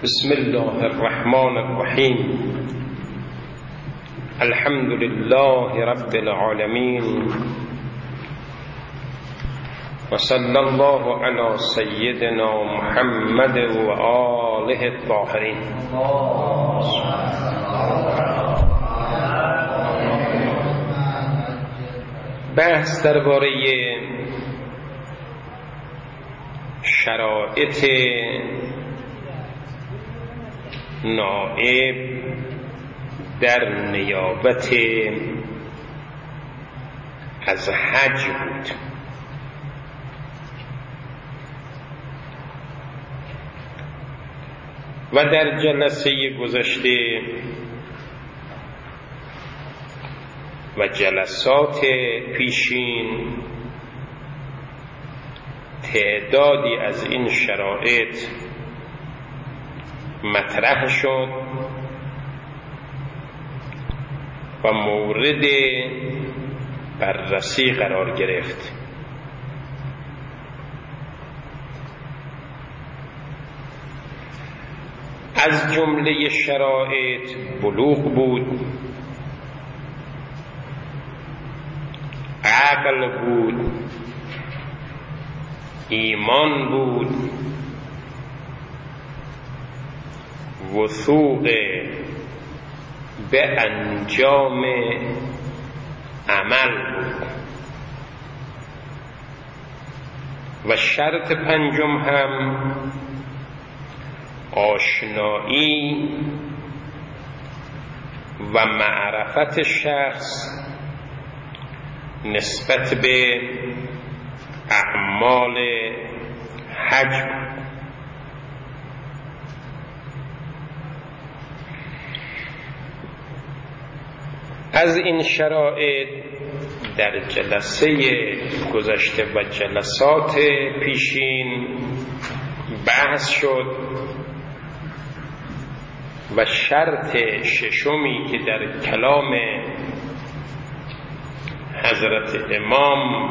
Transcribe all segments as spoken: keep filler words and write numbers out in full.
بسم الله الرحمن الرحیم. الحمد لله رب العالمين وصلى الله على سيدنا محمد وآله الطاهرين. بحث درباره شرایط نائب در نیابت از حج بود. و در جلسه گذشته و جلسات پیشین تعدادی از این شرایط مطرح شد و مورد بررسی قرار گرفت. از جمله شرایط بلوغ بود، عقل بود، ایمان بود، وثوق به انجام عمل بود و شرط پنجم هم آشنایی و معرفت شخص نسبت به اعمال حج. از این شرایط در جلسه گذشته و جلسات پیشین بحث شد و شرط ششمی که در کلام حضرت امام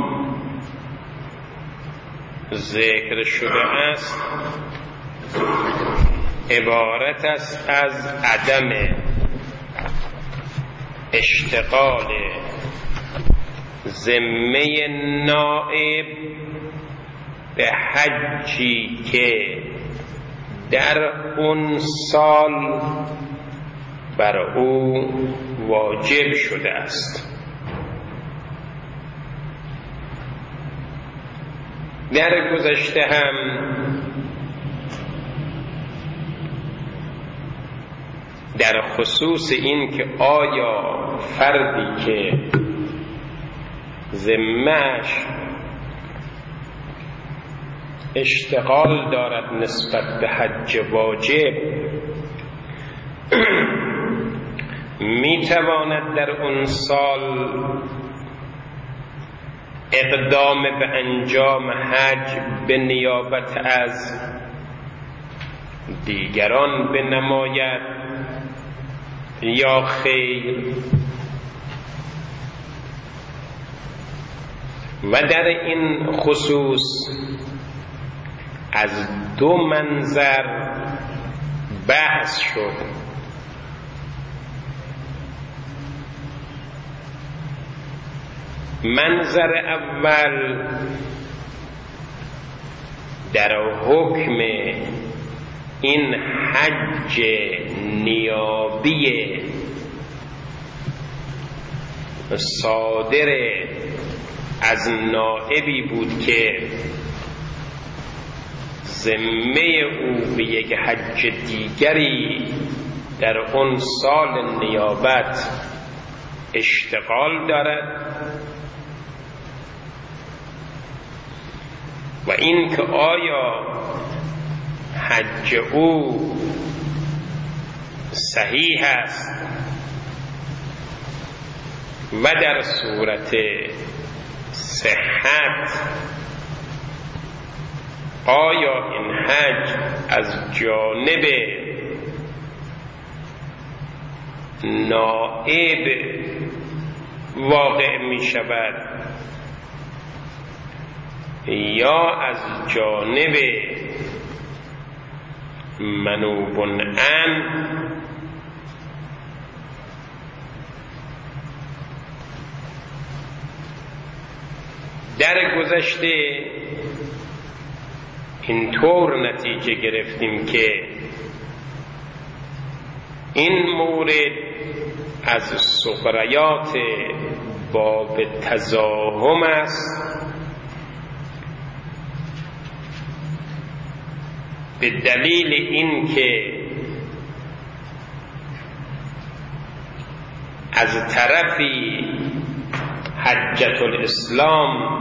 ذکر شده است عبارت است از عدم اشتغال ذمه نائب به حجی که در اون سال بر او واجب شده است. در گذشته هم در خصوص این که آیا فردی که ذمه‌اش اشتغال دارد نسبت به حج واجب میتواند در اون سال اقدام به انجام حج به نیابت از دیگران بنماید یا خیر. و در این خصوص از دو منظر بحث شد. منظر اول در حکم این حج نیابی صادر از نائبی بود که ذمه او به یک حج دیگری در اون سال نیابت اشتغال دارد و این که آیا حج او صحیح است و در صورت صحت آیا این حج از جانب نائب واقع می شود یا از جانب منوب عن در گذشته اینطور نتیجه گرفتیم که این مورد از سغریات باب تزاحم است، به دلیل اینکه از طرفی حجت الاسلام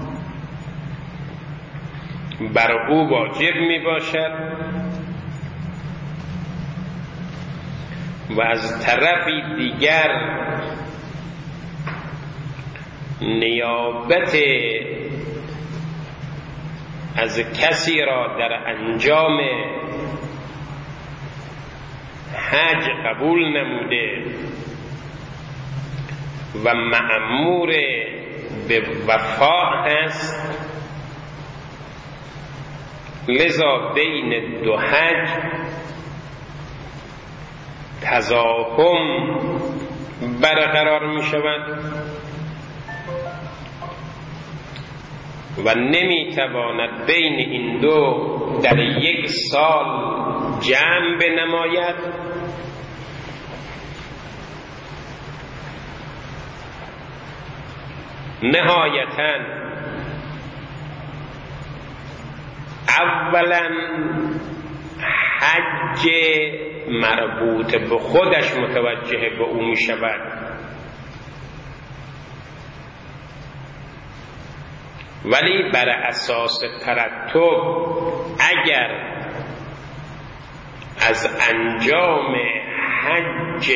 بر او واجب می باشد و از طرفی دیگر نیابت از کسی را در انجام حج قبول نموده و مأمور به وفا است، لذا بین دو حج تزاحم برقرار می شود و نمی تواند بین این دو در یک سال جمع بنماید نهایتاً اولا حج مربوط به خودش متوجه به او می شود، ولی بر اساس ترتب اگر از انجام حج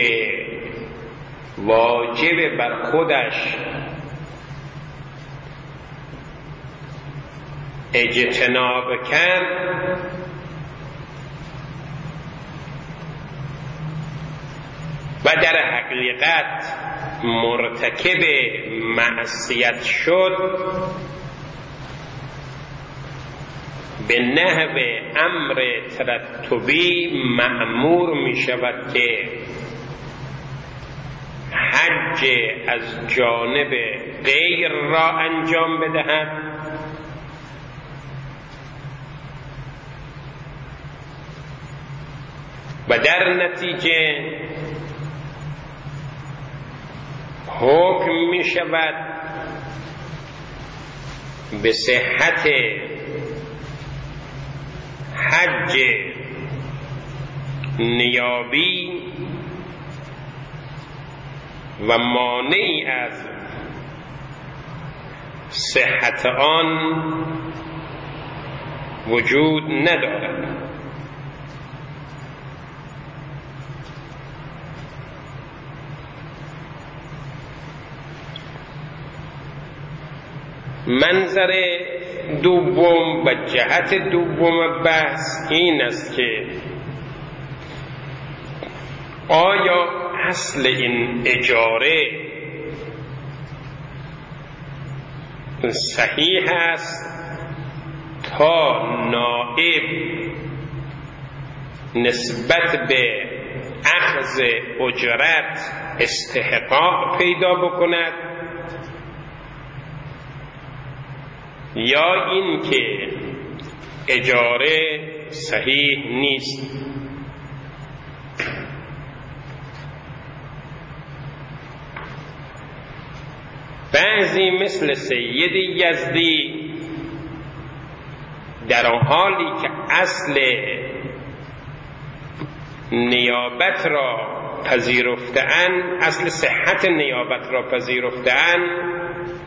واجب بر خودش اجتناب کرد و در حقیقت مرتکب معصیت شد، به نحو امر ترتبی مأمور می شود که حج از جانب غیر را انجام بدهد و در نتیجه حکم می شود به صحت حج نیابی و مانعی از صحت آن وجود ندارد. منظر دوم و جهت دوم بحث این است که آیا اصل این اجاره صحیح است تا نائب نسبت به اخذ اجرت استحقاق پیدا بکند، یا این که اجاره صحیح نیست؟ بعضی مثل سید یزدی در آن حالی که اصل نیابت را پذیرفته‌اند، اصل صحت نیابت را پذیرفته‌اند،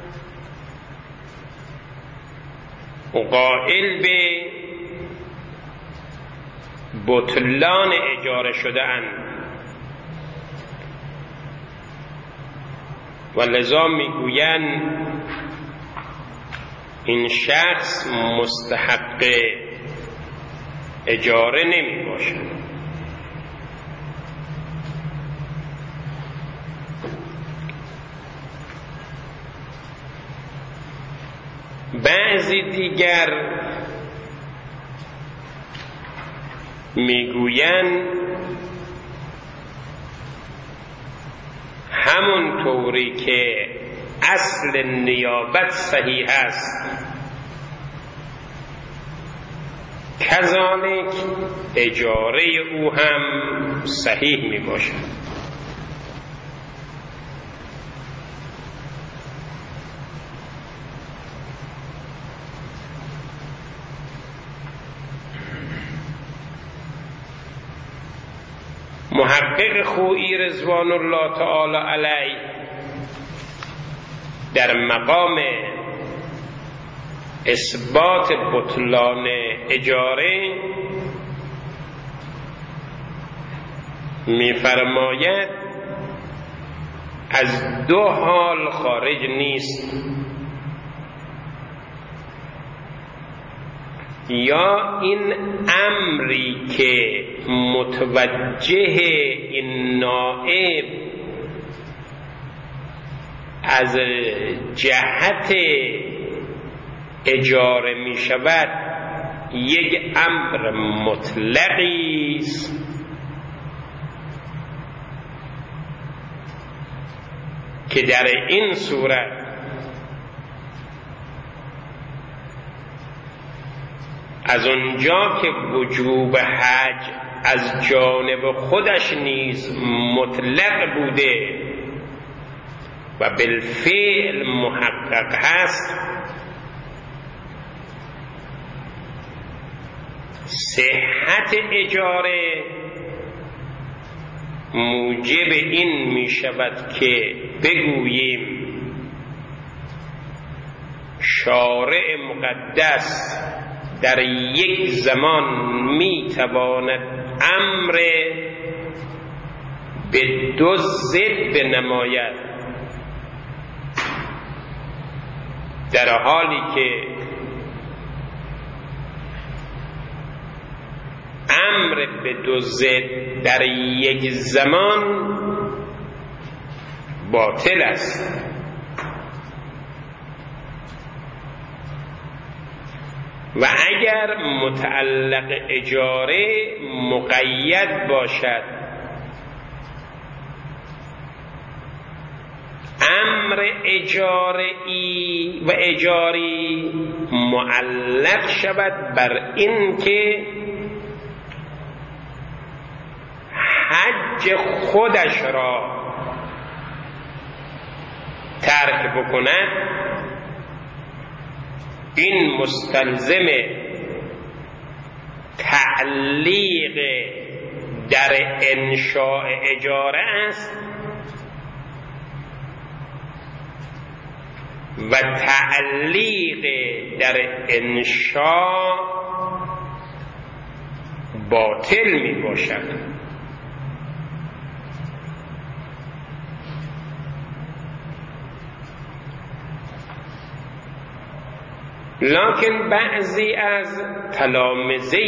قائل به بطلان اجاره شده اند و لذا میگویند این شخص مستحق اجاره نمی باشد. بعضی دیگر میگویند همون طوری که اصل نیابت صحیح است کذالک اجاره او هم صحیح می باشد. محقق خویی رضوان الله تعالی علیه در مقام اثبات بطلان اجاره می‌فرماید از دو حال خارج نیست، یا این امری که متوجه این نائب از جهت اجاره می شود یک امر مطلقی است که در این صورت از اونجا که وجوب حج از جانب خودش نیز مطلق بوده و بالفعل محقق هست، صحت اجاره موجب این می شود که بگوییم شارع مقدس در یک زمان می تواند امر به دو ضد بنماید، در حالی که امر به دو ضد در یک زمان باطل است. و اگر متعلق اجاره مقید باشد، امر اجاری و اجاری معلق شود بر این که حج خودش را ترک بکند، این مستلزم تعلیق در انشاء اجاره است و تعلیق در انشاء باطل می باشد. لکن بعضی از تلامذه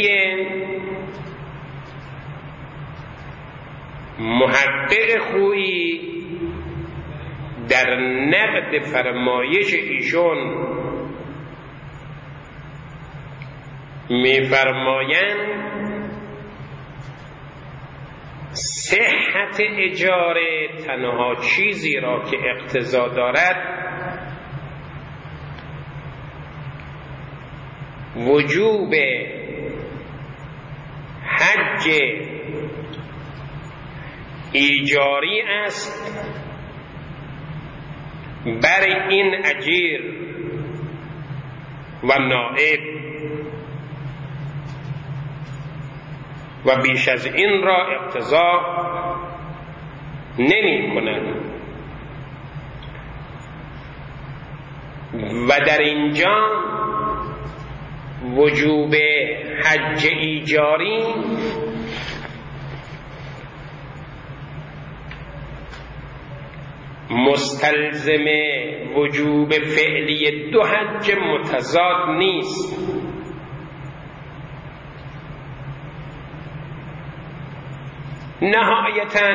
محقق خویی در نقد فرمایش ایشون می‌فرمایند صحت اجاره تنها چیزی را که اقتضا دارد وجوب حج ایجاری است بر این اجیر و نائب و بیش از این را اقتضا نمی کند. و در اینجا وجوب حج ایجاری مستلزم وجوب فعلی دو حج متضاد نیست. نهایتاً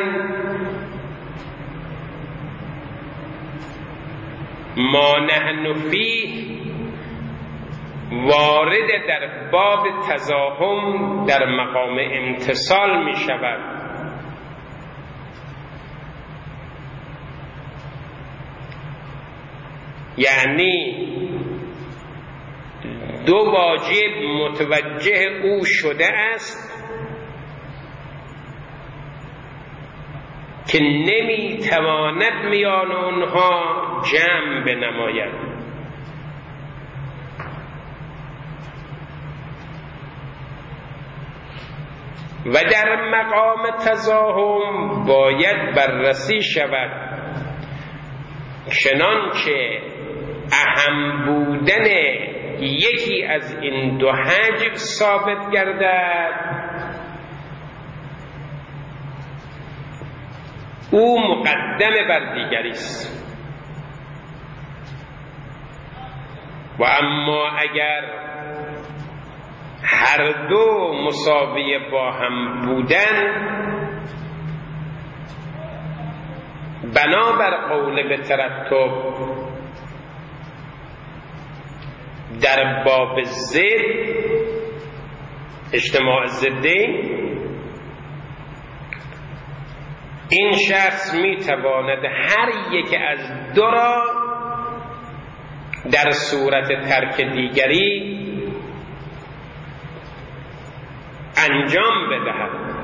ما نحن فیه وارد در باب تزاحم در مقام امتصال می شود. یعنی دو واجب متوجه او شده است که نمی تواند میان آنها جمع بنماید و در مقام تزاحم باید بررسی شود، چنانچه اهم بودن یکی از این دو حجب ثابت گردد او مقدم بر دیگری است. و اما اگر هر دو مساوی با هم بودن، بنابر قول به ترتب در باب ضد اجتماع ضدین، این شخص می تواند هر یک از دو را در صورت ترک دیگری انجام بدهد.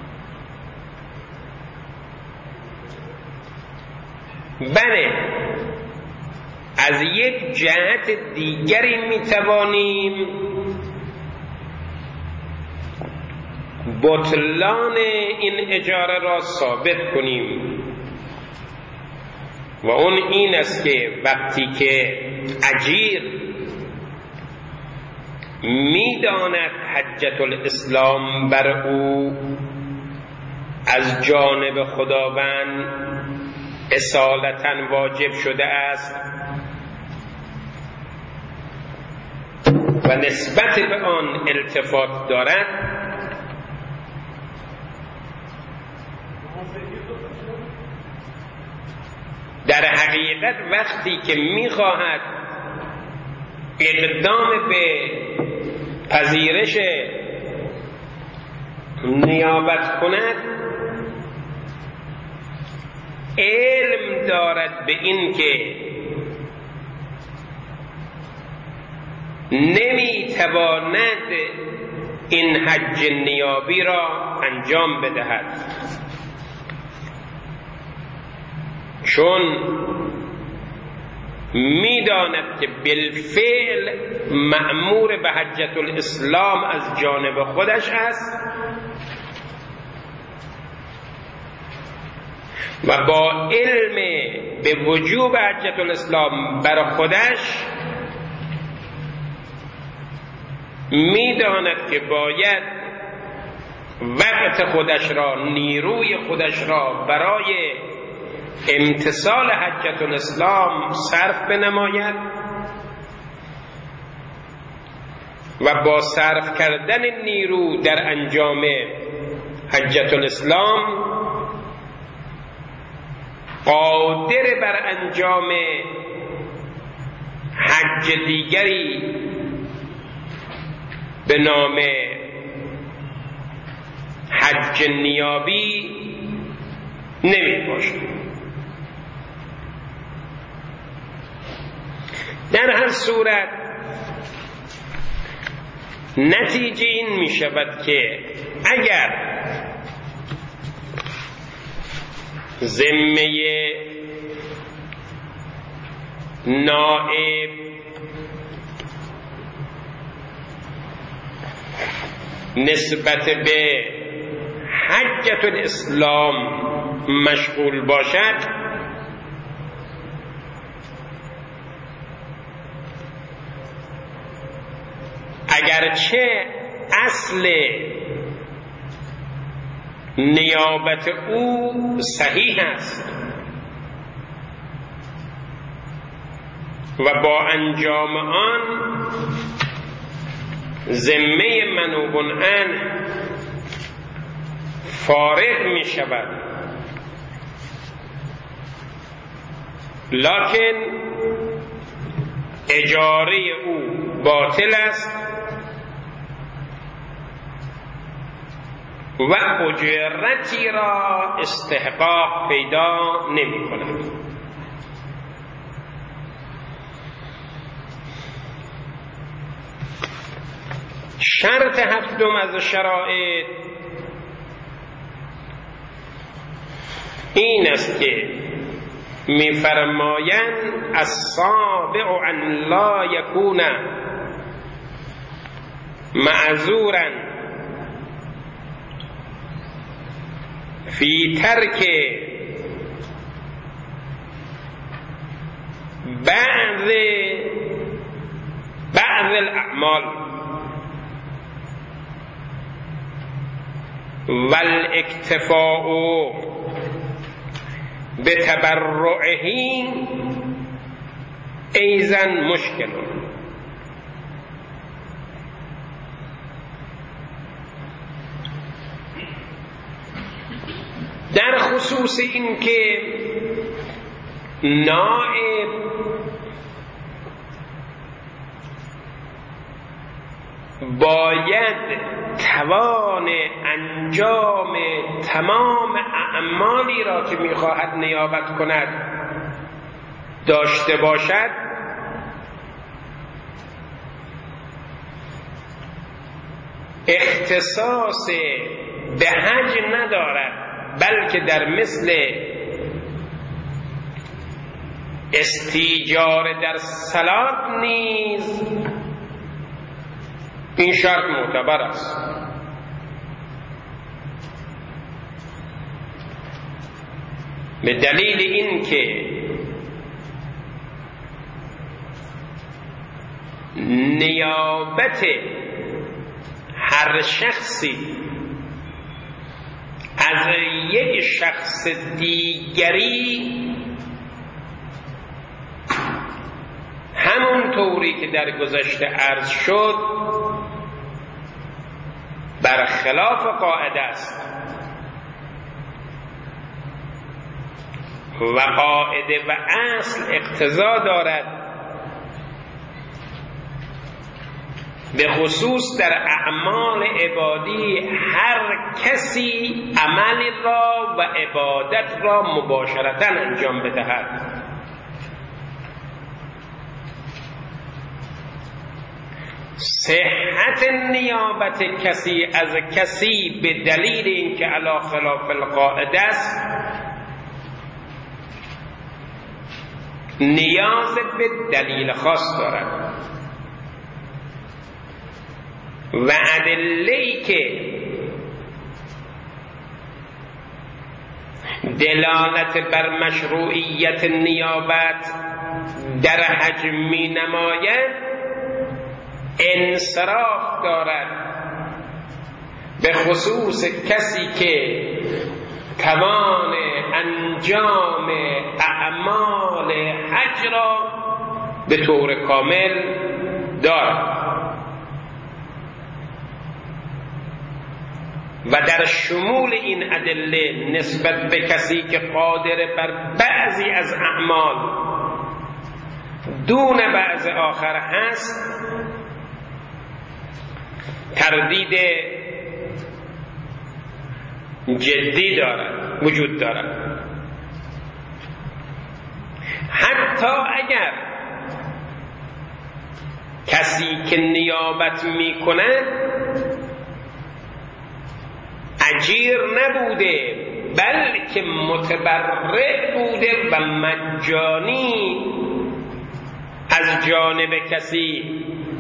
بله، از یک جهت دیگری می توانیم بطلان این اجاره را ثابت کنیم و اون این است که وقتی که اجیر میداند حجت الاسلام بر او از جانب خداوند اصالتاً واجب شده است و نسبت به آن التفات دارد، در حقیقت وقتی که میخواهد اقدام به پذیرش نیابت کند، علم دارد به این که نمیتواند این حج نیابی را انجام بدهد، چون میداند که بالفعل مأمور به حجت الاسلام از جانب خودش است و با علم به وجوب حجت الاسلام بر خودش میداند که باید وقت خودش را، نیروی خودش را برای امتثال حجت الاسلام صرف بنماید و با صرف کردن نیرو در انجام حجت الاسلام قادر بر انجام حج دیگری به نام حج نیابی نمی باشد. در هر صورت نتیجه این می شود که اگر ذمه نائب نسبت به حجت الاسلام مشغول باشد، اگرچه اصل نیابت او صحیح است و با انجام آن ذمه منوب عنه فارغ می شود، لکن اجاره او باطل است و اجرتی را استحقاق پیدا نمی کند. شرط هفتم از شرایط این است که می‌فرمایند السابع ان لا یکون معذورا فی ترک بعض بعض الاعمال والاکتفاء بتبرعه ایضا مشکل. در خصوص این که نائب باید توان انجام تمام اعمالی را که میخواهد نیابت کند داشته باشد، اختصاص به حج ندارد، بلکه در مثل استیجار در صلات نیز این شرط معتبر است. به دلیل این که نیابت هر شخصی از یک شخص دیگری همون طوری که در گذشته عرض شد برخلاف قاعده است و قاعده و اصل اقتضا دارد به خصوص در اعمال عبادی هر کسی عمل را و عبادت را مباشرتا انجام بدهد. صحت نیابت کسی از کسی به دلیل اینکه علی خلاف القاعده است نیاز به دلیل خاص دارد و ادله‌ای که دلالت بر مشروعیت نیابت در حج می نماید انصراف دارد به خصوص کسی که توان انجام اعمال حج را به طور کامل دارد و در شمول این ادله نسبت به کسی که قادر بر بعضی از اعمال دون بعض آخر هست تردید جدی دارد وجود دارد. حتی اگر کسی که نیابت می کند اجیر نبوده بلکه متبرع بوده و مجانی از جانب کسی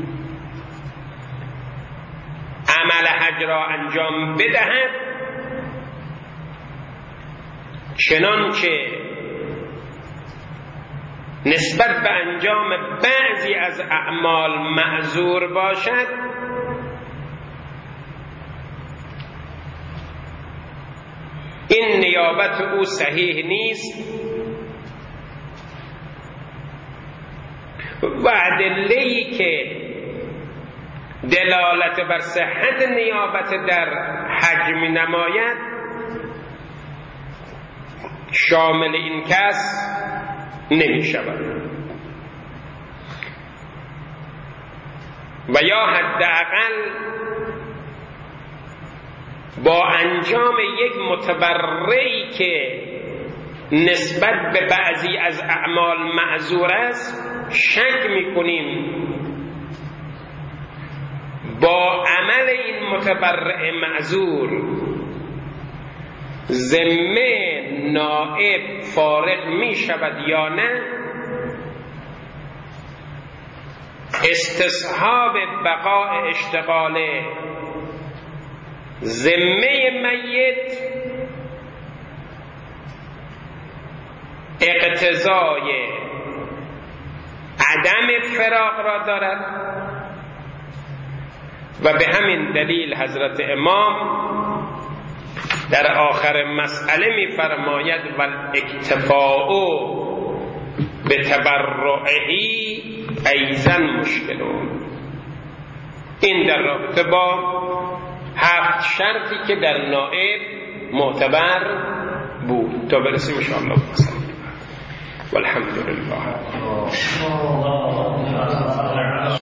عمل حج را انجام بدهد، چنانچه نسبت به انجام بعضی از اعمال معذور باشد، این نیابت او صحیح نیست و ادله‌ای که دلالت بر صحت نیابت در حج می نماید شامل این کس نمی شود. و یا حداقل با انجام یک متبرعی که نسبت به بعضی از اعمال معذور است شک میکنیم، با عمل این متبرع معذور ذمه نائب فارغ می شود یا نه، استصحاب بقاء اشتغاله ذمه میت اقتضای عدم فراغ را دارد و به همین دلیل حضرت امام در آخر مسئله می فرماید و الاکتفاء به تبرعی ایضا مشکلون. این در رابطه با هفت شرطی که در نائب معتبر بود تا برسیم انشاءالله. والحمد لله.